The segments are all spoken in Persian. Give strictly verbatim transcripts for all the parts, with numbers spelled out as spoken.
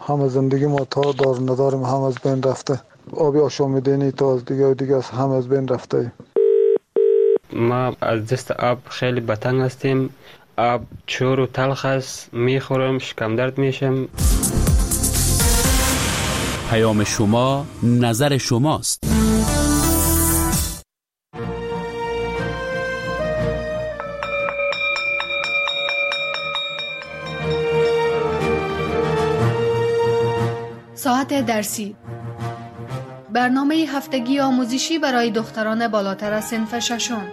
همه زندگی ما تا دار نداریم هم از بین رفته. آبی آشامیدنی تا از دیگه و دیگه از هم از بین رفته. ما از دست آب خیلی بتنگ هستیم. آب چور و تلخ است، میخورم شکم درد میشم. پیام شما نظر شماست. ساعت درسی، برنامه هفتگی آموزشی برای دختران بالاتر از صنف ششم.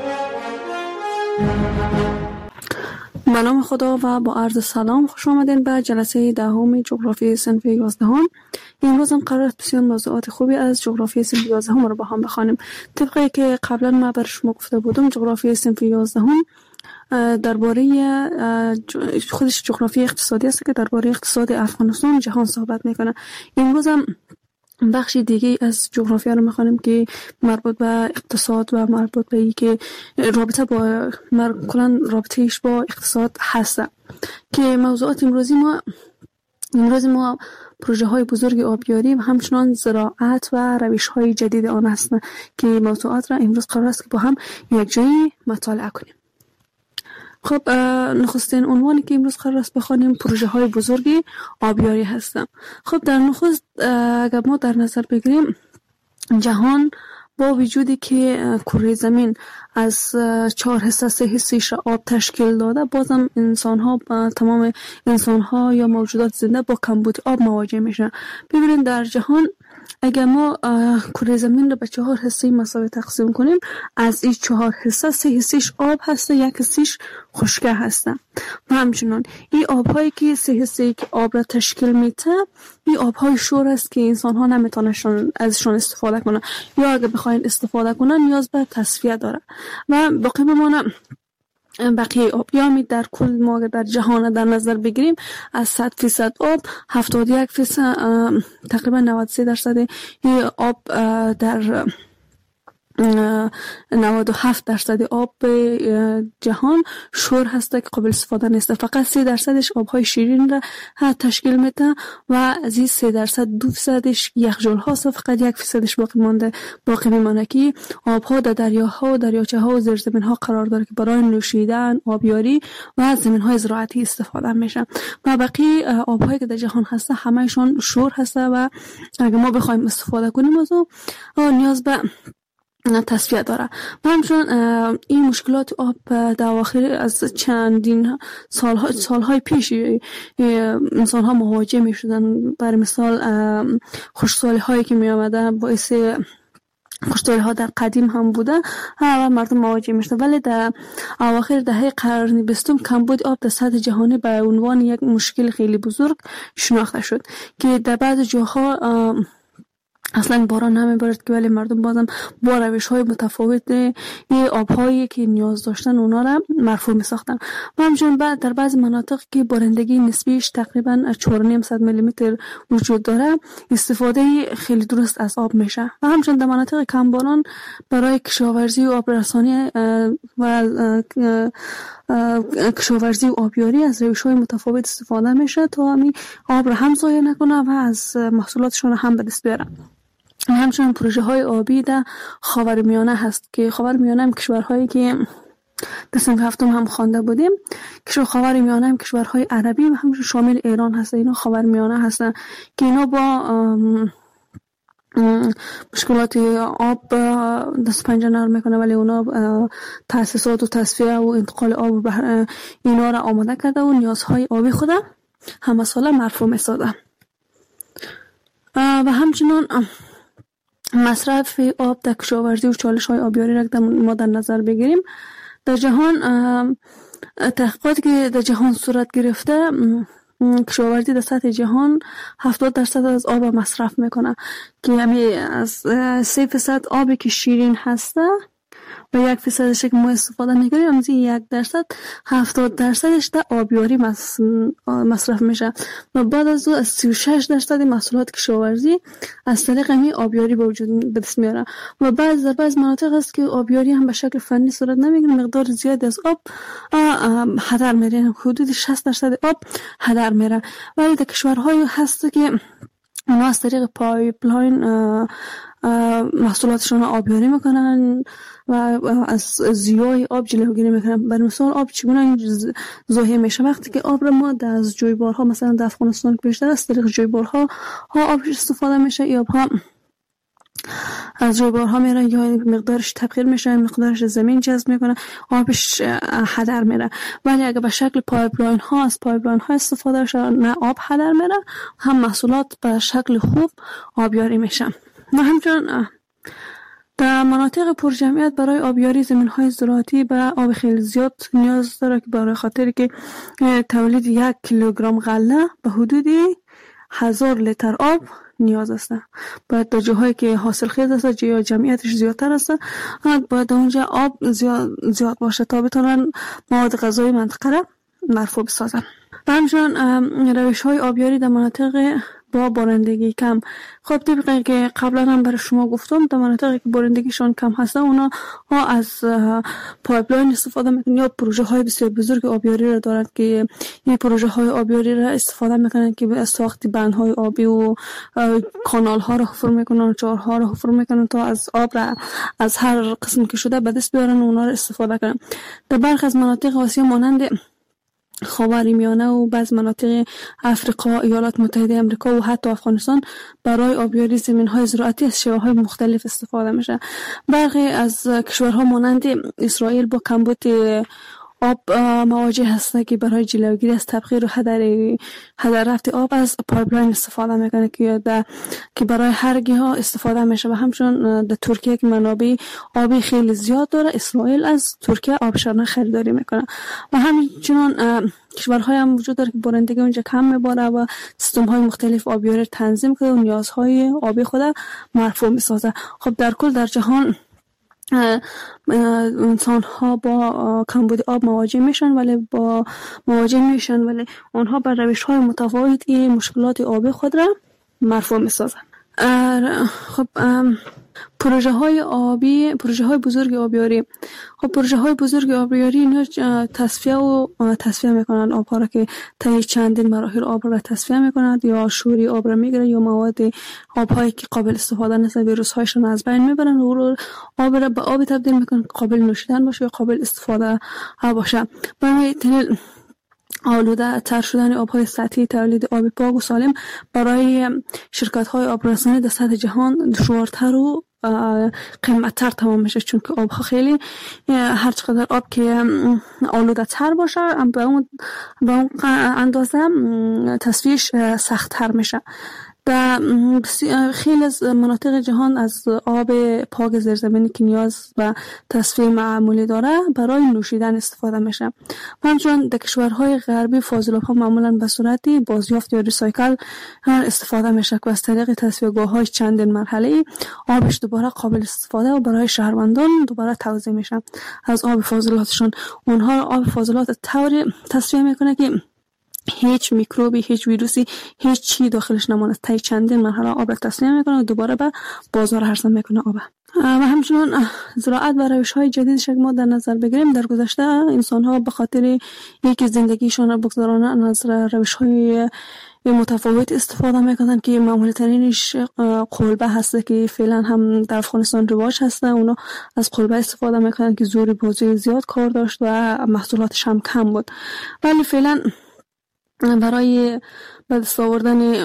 به نام خدا و با عرض سلام خوش آمدین به جلسه دهم جغرافی صنف یازدهم. امروز هم قرار است بسیار موضوعات خوبی از جغرافی صنف یازدهم رو با هم بخوانیم. طبقی که قبلا ما بر شما گفته بودم، جغرافی صنف یازدهم درباره خودش جغرافی اقتصادی است که درباره اقتصاد افغانستان جهان صحبت میکنه. امروز هم بخش دیگه از جغرافیا رو میخوانیم که مربوط به اقتصاد و مربوط به ای که رابطه با کلا رابطهش با اقتصاد هست. که موضوعات امروزی ما امروز ما پروژه های بزرگ آبیاری و همچنان زراعت و روش های جدید آن هستند که موضوعات را امروز قرار است که با هم یک جایی مطالعه کنیم. خب نخستین عنوانی که امروز قرار است بخوانیم پروژه های بزرگی آبیاری هستند. خب در نخست اگر ما در نظر بگیریم، جهان با وجودی که کره زمین از چهار حصه سه حصه‌اش آب تشکیل داده، بازم انسان ها تمام انسان ها یا موجودات زنده با کمبود آب مواجه میشن. ببینید در جهان اگر ما کره زمین رو به چهار حصه مساوی تقسیم کنیم، از این چهار حصه سه حصهش آب هسته، یک حصهش خشکه هسته. و همچنان این آب‌هایی که سه حصه که آب را تشکیل میده، این آب‌های شور است که انسان ها نمیتونن ازشون استفاده کنن، یا اگر بخواین استفاده کنن نیاز به تصفیه داره. و باقی بمانه بقیه آب، یا می در کل ما در جهان در نظر بگیریم، از صد فیصد آب هفتاد و یک فیصد تقریبا نود و سه درصد آب در نود و هفت درصد آب جهان شور هست که قابل استفاده نیست. فقط سه درصدش آبهای شیرین را تشکیل میده و از این سه درصد دو فیصدش یخچال هاست و فقط یک فیصدش باقی مانده باقی میمانه که آبها در دریاها و دریاچه ها و زیرزمین ها قرار داره که برای نوشیدن، آبیاری و زمین های زراعتی استفاده میشه. و باقی آبهایی که در جهان هست همهشون شور هست و اگه ما بخوایم استفاده کنیم از اون نیاز به تصفیه داره. و همچنان این مشکلات آب در اواخر از چندین سالها سالهای پیش انسان ها مواجه می شدن. برای مثال خشکسالی هایی که می آمده باعث خشکسالی ها در قدیم هم بوده و مردم مواجه می شدن، ولی در اواخر دهه قرن بیستم کمبود آب در سطح جهانی به عنوان یک مشکل خیلی بزرگ شناخته شد که در بعض جاها اصلا باران نمیبارد که ولی مردم بازم با روش های متفاوت یه آبهایی که نیاز داشتن اونا را مرفوع می ساختن. و همچنین بعد در بعض مناطق که بارندگی نسبیش تقریبا چهار و نیم میلی متر وجود داره، استفاده خیلی درست از آب میشه. و همچنین در مناطق کم باران برای کشاورزی و آبرسانی و کشاورزی و آبیاری از روش های متفاوت استفاده میشه تا همین آب را هم ضایع نکنه و از محصولاتشون هم به دست بیارن. همچنین پروژه های آبی در خاورمیانه هست که خاورمیانه هم کشورهایی که در صنف هفتم هم خوانده بودیم، کشور خاورمیانه هم کشورهای عربی و همچنین شامل ایران هست. اینا خاورمیانه هستن که اینا با مشکلات آب دست پنجه نرم میکنه، ولی اونا تاسیسات و تصفیه و انتقال آب به اینا را آماده کرده و نیازهای آبی خود همه ساله مرفوع میسازه. و همچنین مصرف آب در کشاورزی و چالش های آبیاری را ما در نظر بگیریم، در جهان تحقیقاتی که در جهان صورت گرفته، کشاورزی در سطح جهان هفتاد درصد از آب مصرف میکنه که یعنی از سه فیصد آبی که شیرین هسته و یک فیصدش که ما استفاده میکنیم از این یک درصد هفتاد درصدش در آبیاری مصرف میشه و بعد از او از سی و شش درصد محصولات کشاورزی از طریق این آبیاری به وجود به دست میاره و بعض در بعض مناطق است که آبیاری هم به شکل فنی صورت نمیگیره، مقدار زیادی از آب هدر میره، حدود شصت درصد آب هدر میره. ولی در کشورهای هست که اونا از طریق پایپلاین محصولاتشون آبیاری میکنن و از زیای آب جلوگیری میکنن. برای مثال آب چگونه ضایع میشه؟ وقتی که آب را ما از جویبارها، مثلا در افغانستان که بیشتر از طریق جویبارها ها آب استفاده میشه، یا آبها از جویبارها میره یا مقدارش تبخیر میشه، مقدارش زمین جذب میکنه، آبش هدر میره. ولی اگه به شکل پایپلاین ها از پایپلاین ها استفاده شه، نه آب هدر میره، هم محصولات به شکل خوب آبیاری میشه. و همچنین در مناطق پرجمعیت برای آبیاری زمین‌های زراعتی به آب خیلی زیاد نیاز داره که برای خاطر که تولید یک کیلوگرم غله به حدود هزار لیتر آب نیاز است. باید در جاهایی که حاصل خیز است یا جمعیتش زیادتر است باید اونجا آب زیاد, زیاد باشه تا بتونن مواد غذایی منطقه را مرفوع بسازن. و همچنین روش های آبیاری در مناطق با بارندگی کم. خب طبقه که قبلا هم برای شما گفتم در مناطقی که بارندگیشون کم هست اونا ها از پایپلاین استفاده میکنن یا پروژه های بسیار بزرگ آبیاری را دارند که این پروژه های آبیاری را استفاده میکنن که به ساخت بندهای آبی و کانال ها را حفر میکنن، چاهارها را حفر میکنن تا از آب را از هر قسم که شده به دست بیارن و اونا را استفاده کنن. در برخی از مناطق آسیا مانند خاورمیانه و بعض مناطق افریقا، ایالات متحده آمریکا و حتی افغانستان برای آبیاری زمین‌های زراعتی از شیوه‌های مختلف استفاده میشه. برخی از کشورها مانند اسرائیل با کمبود آب مواجه هستند که برای جلوگیری از تبخیر و هدر هدر رفت آب از پایپلاین استفاده میکنه که در که برای هر گیاه استفاده میشه. و همچنین در ترکیه که منابع آبی خیلی زیاد داره، اسرائیل از ترکیه آبشارانه خریداری میکنه. و همچنین کشورهای هم وجود داره که بارندگی اونجا کم میباره و سیستم های مختلف آبیاری تنظیم کنه و نیازهای آبی خود مرفوع میسازه. خب در کل در جهان انسان ها با کمبود آب مواجه میشن ولی با مواجه میشن ولی آنها بر روش های متفاوت این مشکلات آبی خود را مرفوع میسازن. خب پروژه های آبی، پروژه های بزرگ آبیاری. خب پروژه های بزرگ آبیاری اینا تصفیه و تصفیه میکنن آب ها را که طی چندین مراحل آب را تصفیه میکنند یا شوری آب را میگیرن یا مواد آب هایی که قابل استفاده نیست ویروس هایشون از بین میبرن و آب را به آب تبدیل میکنن که قابل نوشیدن باشه یا قابل استفاده باشه. برای تنیل آلوده تر شدن آب‌های سطحی، تولید آب پاک و سالم برای شرکت‌های آبرسانی در سطح جهان دشوارتر و قیمت‌تر تمام میشه، چون که آب‌ها خیلی هر چقدر آب که آلوده تر باشه به اون به اون اندازه تصفیهش سخت‌تر میشه. در خیلی از مناطق جهان از آب پاک زیرزمینی که نیاز و تصفیه معمولی داره برای نوشیدن استفاده میشه. و همچنین در کشورهای غربی فاضلاب ها معمولا به صورت بازیافت یا ریسایکل استفاده میشه که از طریق تصفیه‌گاه های چندین مرحله آبش دوباره قابل استفاده و برای شهروندان دوباره توزیع میشه از آب فاضلاتشون. اونها آب فاضلات طوری تصفیه میکنه که هیچ میکروبی، هیچ ویروسی، هیچ چی داخلش نمونه. تا چندین مرحله آب را تصفیه میکنه و دوباره به بازار ارسال میکنه آب. و همچنین زراعت و روش‌های جدیدش که ما در نظر بگیریم، در گذشته انسان‌ها به خاطر یکی زندگیشون را بگذارانه از روش‌های متفاوت استفاده میکنن که معمولی ترینش قلبه هسته که فعلا هم در افغانستان رواج هسته. اونا از قلبه استفاده میکنن که زوری بازی زیاد کار داشت و محصولاتش هم کم بود. ولی فعلا برای به دست آوردن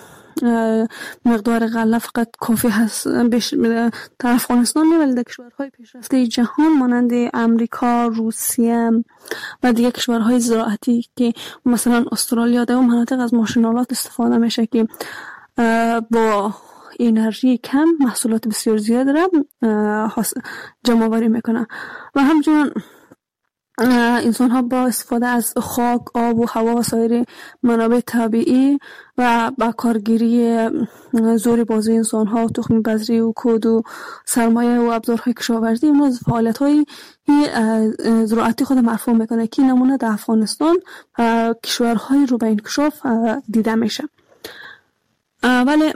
مقدار غله فقط کافی هست در افغانستان نه، ولی در کشورهای پیشرفته جهان مانند امریکا، روسیه و دیگه کشورهای زراعتی که مثلا استرالیا در اون مناطق از ماشینالات استفاده میشه که با انرژی کم محصولات بسیار زیاد را جمع آوری میکنه. و همچنین انسان ها با استفاده از خاک، آب و هوا و سایر منابع طبیعی و با کارگیری زور بازوی انسان ها، تخم بذری و کود و سرمایه و ابزارهای کشاورزی، اونا فعالیت های زراعتی خود مرفوع میکنه که نمونه در افغانستان کشورهای رو به انکشاف دیده میشه. ولی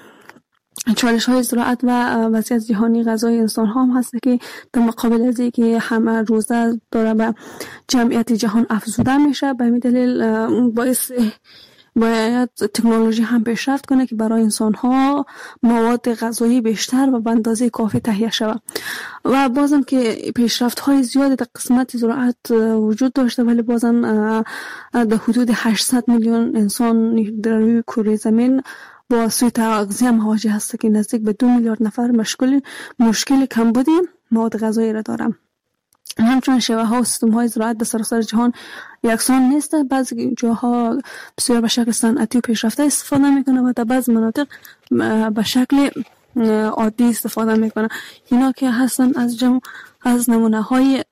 چالش های زراعت و وضعیت جهانی غذای انسان ها هم هست که در مقابل از اینکه همه روزه داره به جمعیت جهان افزوده میشه، به همین دلیل باعث باید تکنولوژی هم پیشرفت کنه که برای انسان ها مواد غذایی بیشتر و به اندازه کافی تهیه شود. و بازم که پیشرفت های زیادی در قسمت زراعت وجود داشته، ولی بازم در حدود هشتصد میلیون انسان در روی کره زمین با سوء تغذیه مواجه هست که نزدیک به دو میلیارد نفر مشکل مشکل کمبودی مواد غذایی را دارند. همچنین شیوه ها و سیستم های زراعت در سراسر جهان یکسان نیست. بعضی جاها بسیار به شکل صنعتی و پیشرفته استفاده میکنه و در بعضی مناطق به شکل عادی استفاده میکنه. اینا که هستن از جمع از نمونه های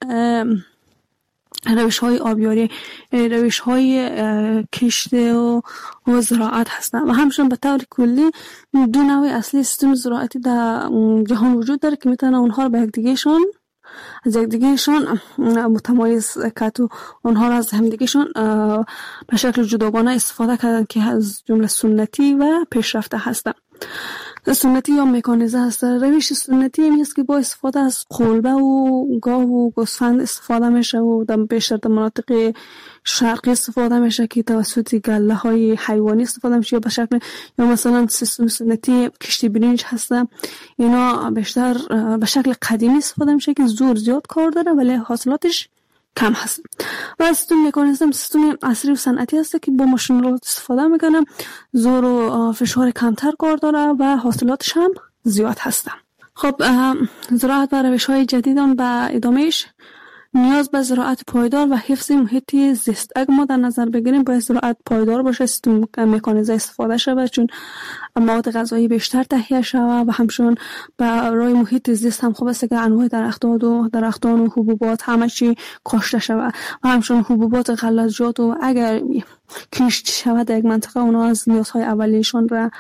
روش های آبیاری، روش های کشت و, و زراعت هستند. و همچنین به طور کلی دو نوع اصلی سیستم زراعتی در جهان وجود داره که میتونه اونها رو به یکدیگهشون از یکدیگهشون متمایز کرد و اونها رو از همدیگهشون به شکل جداگانه استفاده کردن که از جمله سنتی و پیشرفته هستند. سنتی یا مکانیزه هست. روش سنتی این است که با استفاده از قلبه و گاو و گوسفند استفاده میشه و در بیشتر در مناطق شرقی استفاده میشه که توسط گله های حیوانی استفاده میشه، یا به شکل یا مثلا سیستم سنتی کشتی برنج هست. اینا بیشتر به شکل قدیمی استفاده میشه که زور زیاد کار داره ولی حاصلاتش کم هست. و سیستم مکانیزم سیستم عصری و صنعتی هست که با ماشین‌آلات استفاده میکنه، زور و فشار کمتر کار داره و حاصلاتش هم زیاد هست. خب زراعت و روش‌های جدیدان به ادامهش نیاز به زراعت پایدار و حفظ محیط زیست. اگه ما در نظر بگیریم باید زراعت پایدار باشه، سیستم مکانیزه استفاده شود چون مواد غذایی بیشتر تهیه شود و همچنین برای محیط زیست هم خوب است که انواع درختان و درختان و حبوبات همه چی کاشته شود و همچنین حبوبات غلظیات و اگر کشت شود در یک منطقه اونا از نیازهای اولیه‌شان را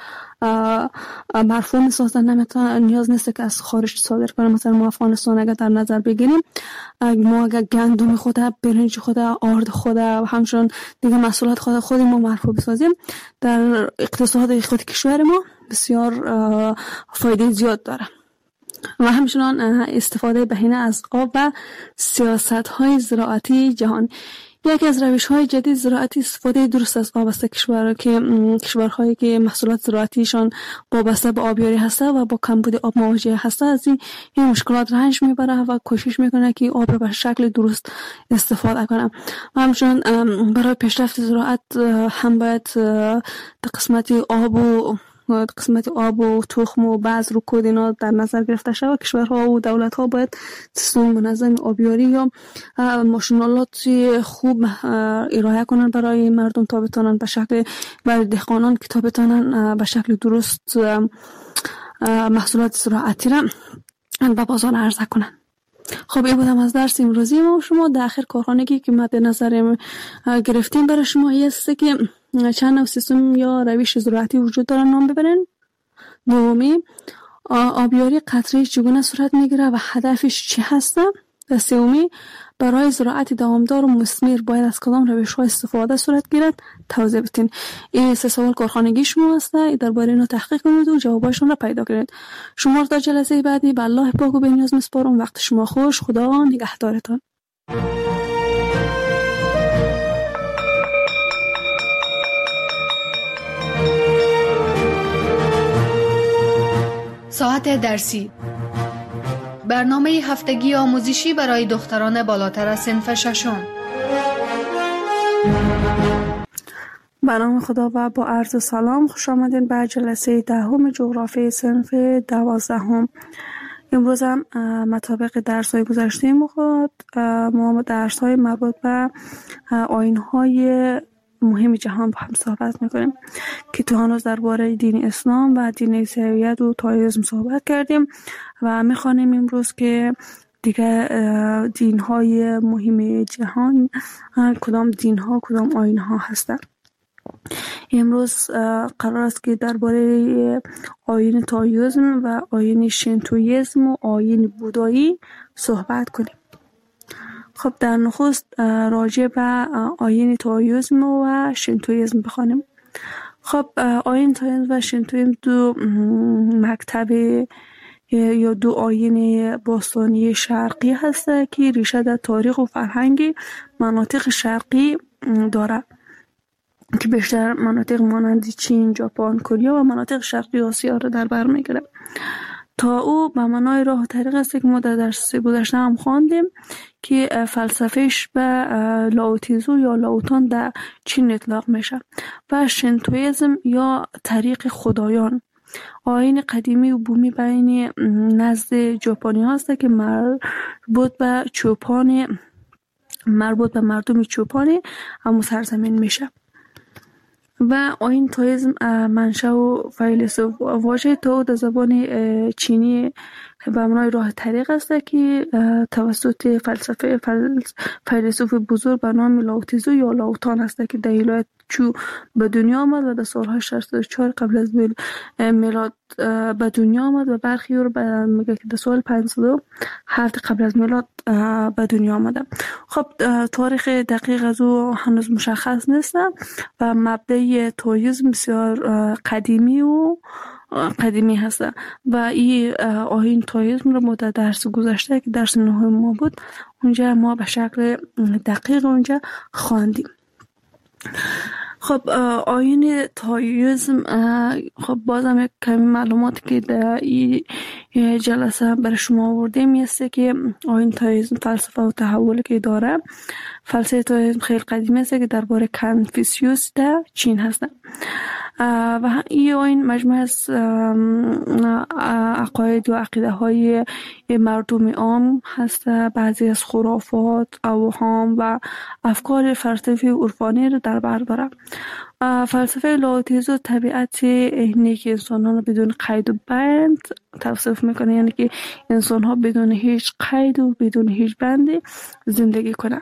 مرفوع می‌سازن، نمیتونه نیاز نیست که از خارج صادر کنه. مثلا ما افغانستان اگر در نظر بگیریم، ما اگر گندم خود، برنج خود، آرد خود و همچنین دیگه محصولات خود خود ما مرفوع بسازیم، در اقتصاد خود کشور ما بسیار فایده زیاد داره. و همچنین استفاده بهینه از آب و سیاست‌های زراعتی جهان. یکی از روش‌های جدید زراعتی استفاده درست از آب است. کشورها که کشورهایی که محصولات زراعتیشان وابسته به آبیاری هسته و با کمبود آب مواجه هسته از این, این مشکلات رنج میبره و کوشش میکنه که آب را به شکل درست استفاده کنه. و همچنین برای پیشرفت زراعت هم باید در قسمت آب و قسمت آب و تخم و بذر و کود اینا در نظر گرفته شود. کشورها و دولت‌ها باید سیستم منظم آبیاری یا ماشین‌آلات خوب ارائه کنند برای مردم تا بتوانند به شکل برای دهقانان که تا بتوانند به شکل درست محصولات زراعتی را به بازار عرضه کنند. خب این بودم از درس امروزی ما. شما در آخر کارخانگی که مد نظر گرفتیم برای شما این است که چند نوع سیستم یا روش زراعتی وجود دارن نام ببرین. دومی، آبیاری قطره‌ای چگونه صورت میگیره و هدفش چی هسته؟ و سومی، برای زراعت دوامدار و مثمر باید از کدام روش‌ها استفاده صورت گیرد؟ توضیح بدین. این سه سوال کارخانگی شما هسته، درباره اینا تحقیق کنید و جواباشون را پیدا کنید. شما تا جلسه بعدی به الله پاک و بی‌نیاز میسپارم. وقت شما خوش. خدا نگهدارتان. ساعت درسی، برنامه هفتگی آموزشی برای دختران بالاتر از صنف ششم. به نام خدا و با عرض سلام خوش آمدین به جلسه دهم جغرافی صنف دوازدهم. امروز هم مطابق درس های گذشته ما ما درس های مربوط به آیین های مهم جهان با هم صحبت میکنیم که تو هنوز درباره دین اسلام و دین عیسویت و تائیسم صحبت کردیم و میخوانیم امروز که دیگه دین های مهم جهان کدام دین ها کدام آیین ها هستند. امروز قرار است که درباره آیین تائویسم و آیین شینتویسم و آیین بودایی صحبت کنیم. خب در نخست راجع به آیین تائویسم و شینتویسم بخوانیم. خب آیین تائویسم و شینتویسم دو مکتب یا دو آیین باستانی شرقی هست که ریشه در تاریخ و فرهنگ مناطق شرقی دارد که بیشتر مناطق مانند چین، ژاپن، کره و مناطق شرقی آسیا را در بر میگیرد. تا او به معنای راه و طریق است که ما در درس گذشته هم خواندیم که فلسفهش به لاوتیزو یا لاوتان در چین اطلاق میشه و شینتویسم یا طریق خدایان آیین قدیمی و بومی بین نزد ژاپنی هست که مربوط به چوپان مربوط به مردم چوپانی همون سرزمین میشه. و آیین تائویسم منشأ و فیلسوف واژه تائو در زبان چینی به معنای راه طریق است که توسط فلسفه فیلسوف بزرگ به نام لاوتیزو یا لاوتان است که در ایالت چو به دنیا آمد و در سالهای شصت و چهار قبل از میلاد به دنیا آمد و برخی رو میگه که در سال پانصد و هفت قبل از میلاد به دنیا آمده. خب تاریخ دقیق از او هنوز مشخص نیست و مبدأ تائویسم بسیار قدیمی و قدیمی هست و این آیین تائویسم رو ما در درس گذشته که درس نهم ما بود اونجا ما به شکل دقیق اونجا خواندیم. خب آیین تائویسم خب بازم یک کمی معلومات که در این جلسه برای شما آوردیم است که آیین تائویسم فلسفه و تحول که داره. فلسفه تائویسم خیلی قدیمی است که درباره کنفوسیوس در چین هست و این آیین مجموعه از عقاید و عقیده های مردم عام هست. بعضی از خرافات، اوهام و افکار فلسفی و عرفانی رو در بر داره. فلسفه لاوتیزو طبیعت نیک انسانان رو بدون قید و بند توصیف میکنه، یعنی که انسان ها بدون هیچ قید و بدون هیچ بندی زندگی کنن.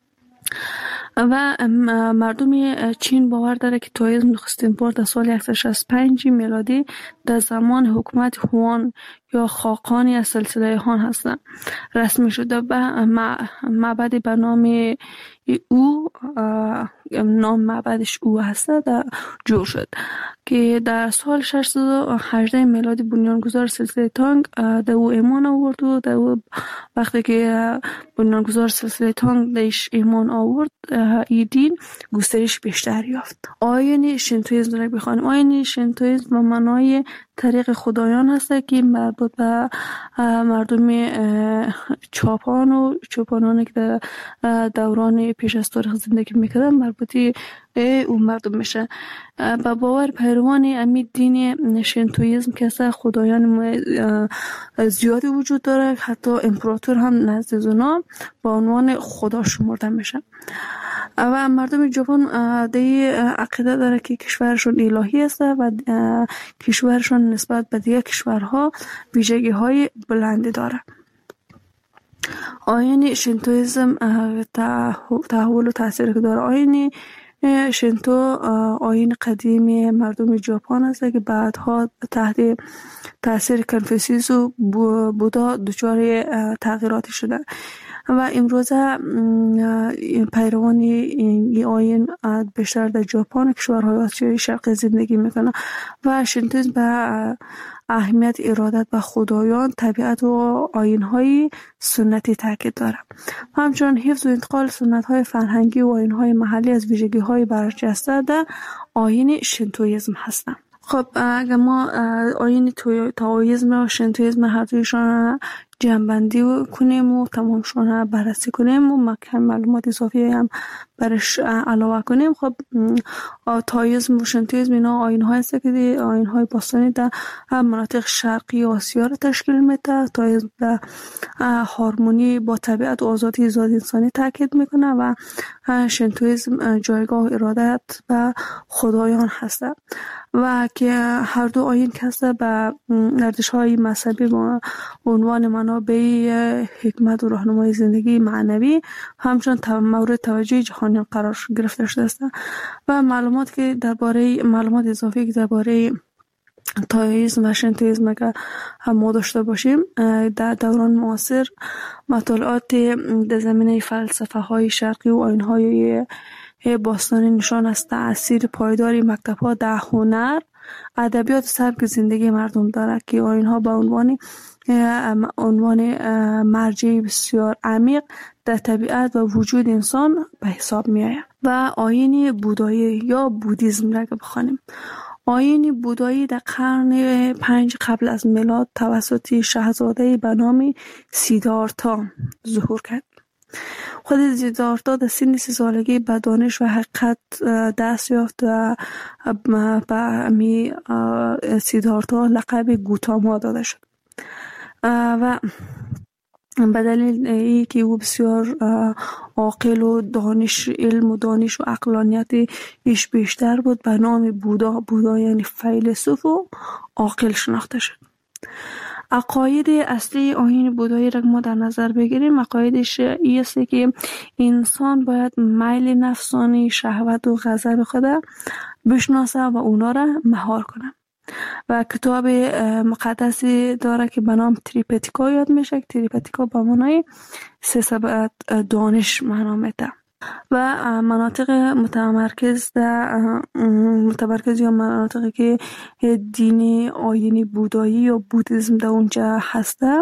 و مردم چین باور داره که تائویسم نخستین بار در سال صد و شصت و پنج میلادی در زمان حکومت هوان یا خاقانی از سلسله هان هستند رسمی شده به معبد به نام او نام معبدش او هست در جور شد که در سال ششصد و هجده میلادی بنیانگذار سلسله تانگ در او ایمان آورد و در او وقتی که بنیانگذار سلسله تانگ درش ایمان آورد این دین گسترش بیشتر یافت. آیین شینتویسم را بخوانیم. آیین شینتویسم و معنای طریق خدایان هست که مربوط به مردم چوپان و چوپانانی که در دوران پیش از تاریخ زندگی میکردن مربوطی اون مردم میشه. با باور پیروان امی دین شینتویسم که خدایان زیادی وجود داره، حتی امپراتور هم نزد اونا با عنوان خدا شمرده میشه. و مردم ژاپن دی عقیده داره که کشورشون الهی است و کشورشون نسبت به دیگر کشورها ویژگی های بلندی داره. آیین شینتویسم تحول و تاثیر که داره. آیین شینتو آیین قدیمی مردم ژاپن است که بعدها تحت تاثیر کنفوسیوس و بودا دچار تغییراتی شده و امروزه پیروان این آیین بیشتر در ژاپن کشورهای آسیای شرقی زندگی میکنه و شینتویسم به اهمیت ارادت به خدایان، طبیعت و آیین‌های سنتی تاکید داره. همچنین حفظ و انتقال سنت‌های فرهنگی و آیین‌های محلی از ویژگی‌های برجسته در آیین شینتویسم هستند. خب اگر ما آیین تائویسم و شینتویسم هر دویشان جمع‌بندی کنیم و تمامشون بررسی کنیم و مکم معلومات اضافی هم برش علاوه کنیم، خب تائویسم و شینتویسم اینا آیین‌های هست که آیین‌های باستانی در مناطق شرقی آسیا را تشکیل میده. تائویسم در هارمونی با طبیعت و آزادی ذات انسانی تاکید میکنه و شینتویسم جایگاه ارادت و خدایان هست و که هر دو آیین که هست به ارزش‌های مذهبی با عنوان منابع حکمت و راهنمای زندگی معنوی همچنان مورد توجه جهانیان قرار گرفته شده است و معلومات که درباره معلومات اضافی که درباره تائیسم و شنتویسم که ما داشته باشیم در دوران معاصر مطالعات در زمینه فلسفه های شرقی و آیین های باستانی نشان از تأثیر پایداری مکتب ها در هنر، ادبیات و سبک زندگی مردم دارد که آیین ها به عنوان عنوان مرجع بسیار عمیق در طبیعت و وجود انسان به حساب می آید. و آیین بودایی یا بودیسم را که بخوانیم، آیین بودایی در قرن پنج قبل از میلاد توسط شاهزاده به نام سیدارتا ظهور کرد. خود سیدارتا در سن سی سالگی به دانش و حقیقت دست یافت و به می سیدارتا لقب گوتاما داده شد و به دلیل ای که او بسیار عاقل و دانش علم و دانش و عقلانیت ایش بیشتر بود به نام بودا بودا یعنی فیلسوف و عاقل شناخته شد. عقاید اصلی آیین بودایی را ما در نظر بگیریم، عقایدش این است که انسان باید میل نفسانی، شهوت و غضب خود بشناسه و اونا را مهار کنه و کتاب مقدسی داره که به نام تریپتیکا یاد میشه که تریپتیکا به معنای سه سبعت دانش معنا میده و مناطق متمرکز در متمرکز یا مناطقی که دین آیینی بودایی یا بودیسم در اونجا هسته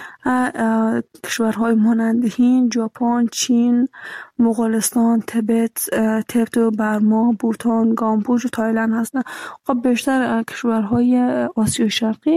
کشورهای مانند هند، ژاپن، چین، مغولستان، تبت، تبت و برما، بوتان، کامبوج و تایلند هستند. خب بیشتر کشورهای آسیای شرقی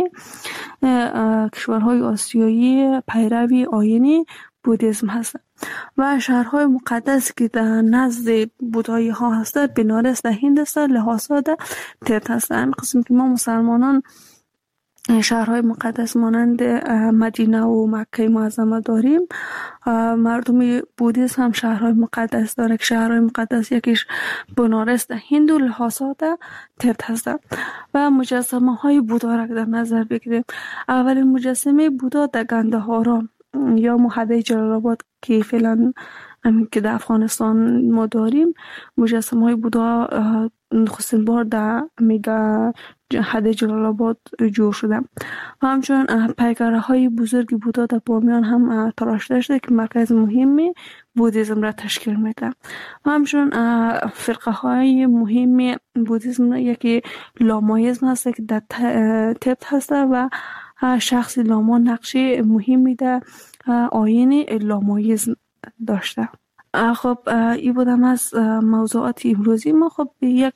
کشورهای آسیایی پیروی آیینی بودیسم هستند و شهرهای مقدس که در نزد بودایی ها هستند بنارس در هند است، لهاسا در تبت هستند. همین قسم که ما مسلمانان شهرهای مقدس مانند مدینه و مکه معظمه داریم، مردم بودیسم هم شهرهای مقدس داره که شهرهای مقدس یکیش بنارس در هند و لهاسا در تبت هستند. و مجسمه های بودا را در نظر بگیریم، اولین مجسمه بودا در گندهارا یا محده جلال آباد که فعلا که در افغانستان ما داریم، مجسمه های بودا نخستین بار در میگه حده جلال آباد جور شده و همچنین پیکره های بزرگ بودا در بامیان هم تراشیده شده که مرکز مهمی بودیسم را تشکیل میده و همچنین فرقه های مهم بودیسم یکی لاماییسم هست که در تبت هسته و شخص لاما نقش مهمی در آیین لاماییسم داشته. خب این بودم از موضوعات امروزی ما. خب یک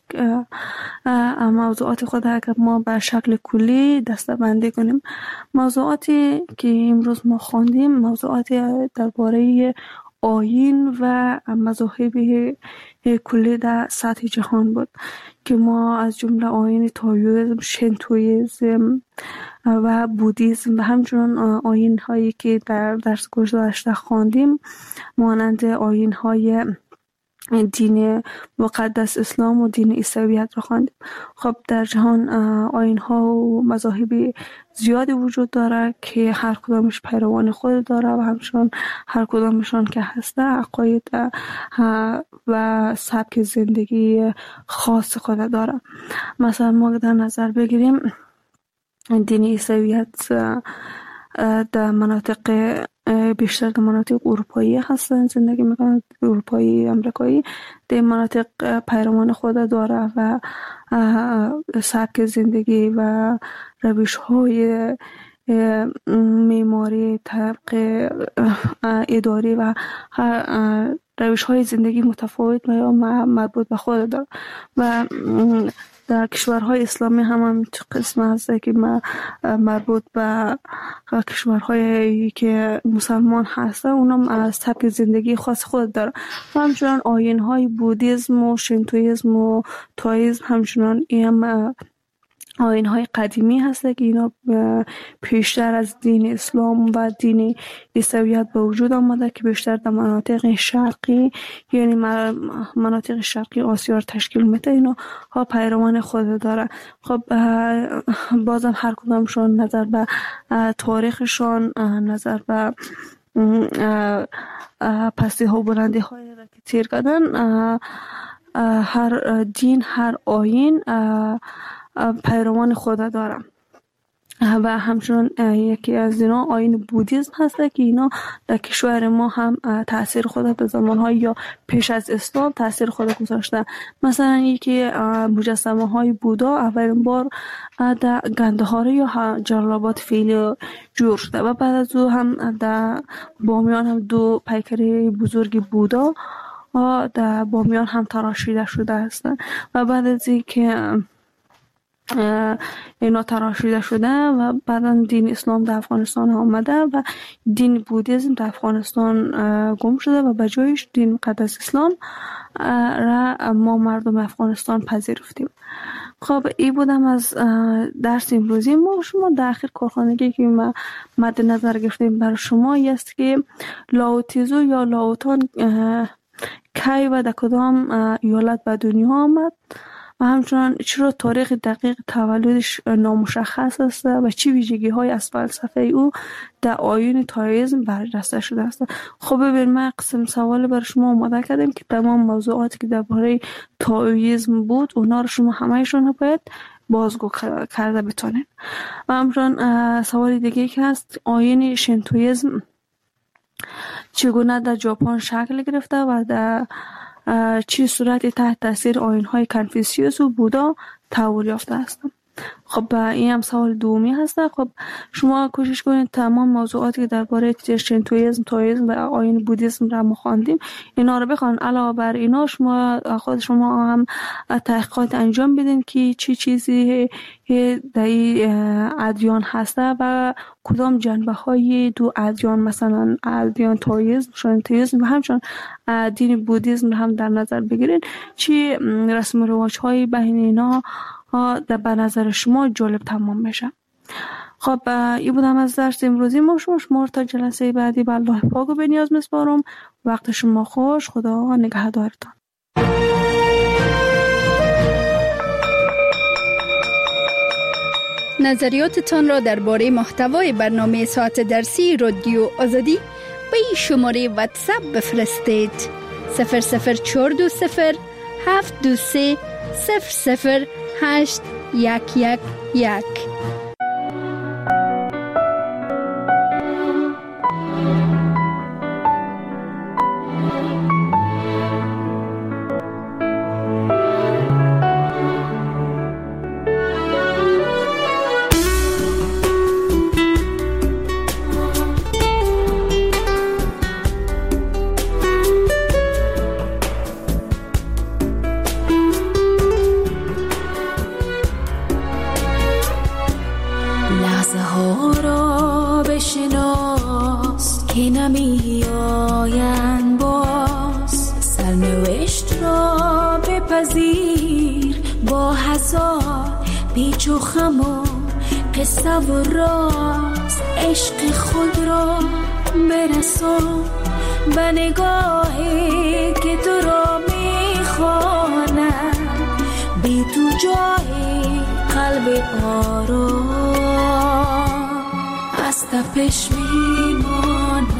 موضوعات خود اگر ما به شکل کلی دسته‌بندی کنیم، موضوعاتی که امروز ما خواندیم موضوعاتی درباره آیین و مذاهب کلی در سطح جهان بود که ما از جمله آیین تائیسم، شنتویسم و بودیسم و همچنین آیین هایی که در درس گذشته خواندیم مانند آیین های دین مقدس اسلام و دین عیسویت رو خواندیم. خب در جهان آیین ها و مذاهب زیادی وجود داره که هر کدامش پیروان خود داره و همچنین هر کدامشان که هسته عقاید و سبک زندگی خاص خود داره. مثلا ما در نظر بگیریم دین عیسویت در مناطق بیشتر در مناطق اروپایی هستن زندگی میکنن، اروپایی امریکایی در مناطق پیروان خود داره و سبک زندگی و روش های معماری، طبق اداری و روش های زندگی متفاوت و مربوط به خود داره و در کشورهای اسلامی هم هم قسم هست که مربوط به کشورهایی که مسلمان هستن اونم از سبک زندگی خاص خود داره و همچنان آیین های بودیسم و شنتویسم و تائیسم همچنان این هم آیین‌های قدیمی هست که اینا پیشتر از دین اسلام و دین عیسویت به وجود آمده که بیشتر در مناطق شرقی یعنی مناطق شرقی آسیا را تشکیل میده. اینا ها پیروان خود داره. خب بازم هر کدامشون نظر به تاریخشون، نظر به پستی ها و بلندی های را که تیر کردن، هر دین، هر آیین پیروان خود دارم و همچنان یکی از اینا آیین بودیسم هسته که اینا در کشور ما هم تاثیر خود به زمانهای یا پیش از اسلام تاثیر خود گذاشته. مثلا یکی مجسمه های بودا اولین بار در گندهاره یا جلالاباد فعلی جور شده و بعد از او هم در بامیان هم دو پیکره بزرگ بودا در بامیان هم تراشیده شده هستند و بعد از اینکه اینا تراشیده شده و بعدا دین اسلام در افغانستان آمده و دین بودیسم در افغانستان گم شده و به جایش دین مقدس اسلام را ما مردم افغانستان پذیرفتیم. خب این بودم از درس امروزی ما. شما در آخر کارخانگی که ما مد نظر گرفتیم برای شما است که لاوتیزو یا لاوتان کی و در کدام ایالت به دنیا آمد و همچنان چرا تاریخ دقیق تولدش نامشخص است و چه ویژگی های از فلسفه او در آیین تائیسم برجسته شده است. خب ببین ما قسم سوال برای شما آماده کردیم که تمام موضوعاتی که درباره تائیسم بود اونا رو شما همهشون باید بازگو کرده بتونین. و همچنان سوال دیگه که هست آیین شینتویسم چگونه در ژاپن شکل گرفته و در چی صورتی تحت تاثیر آیین‌های کنفوسیوس و بودا تحول یافته هستند. خب این هم سوال دومی هست. خب شما کوشش کنید تمام موضوعاتی که درباره شینتویسم، تائیسم و آیین بودیسم را ما خواندیم اینا رو بخوان. علاوه بر اینا شما خود شما هم تحقیقات انجام بدین که چی چیزی در این ادیان هسته و کدام جنبه های دو ادیان مثلا ادیان تائیسم، شینتویسم و همچنان دین بودیسم هم در نظر بگیرین. چی رسم و رواج های بین اینا در به نظر شما جالب تمام میشه. خب این بودم از درس امروزی ما. شما شما تا جلسه بعدی به الله پاک و به نیاز میسپارم. وقت شما خوش. خدا نگهدارتان. نظریاتتان را درباره محتوای برنامه ساعت درسی رادیو آزادی به این شماره واتساپ بفرستید: صفر صفر چهار دو صفر هفت دو سه صفر صفر هشت یک یک یک. پیچ و خم و قصه و راز عشق خود را برسان به نگاهی که تو را میخواند، بی تو جای قلب آرام از تپش میماند.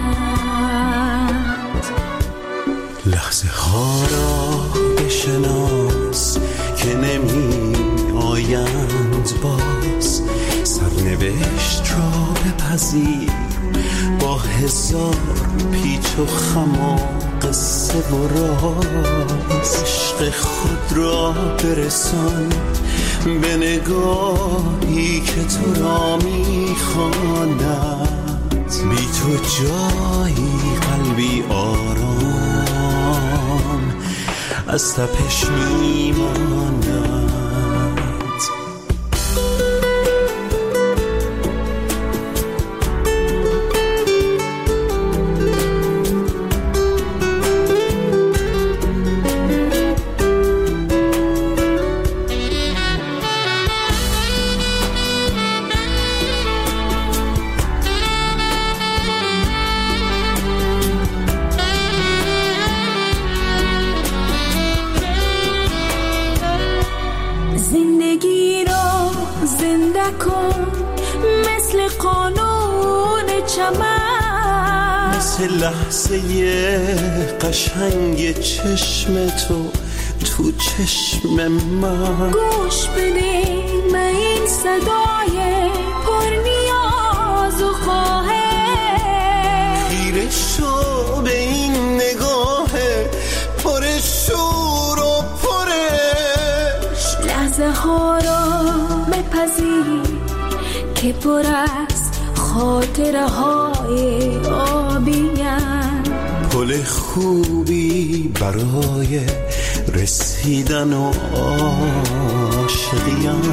لحظه ها را بشناس که نمی آیند باز، سرنوشت را بپذیر با هزار پیچ و خم و قصه و راز. عشق خود را برسان به نگاهی که تو را میخواند، بی تو جایی قلبی آرام از تپش میماند. زنده کن مثل قانون چمن، مثل لحظه قشنگ چشم تو تو چشم من. گوش بده به این صدای پر نیاز و خواهش، خیره شو به این نگاه پر شور و پرش. لحظه ها را بپذیر که پر از خاطره های آبیم، پل خوبی برای رسیدن و عاشقیم.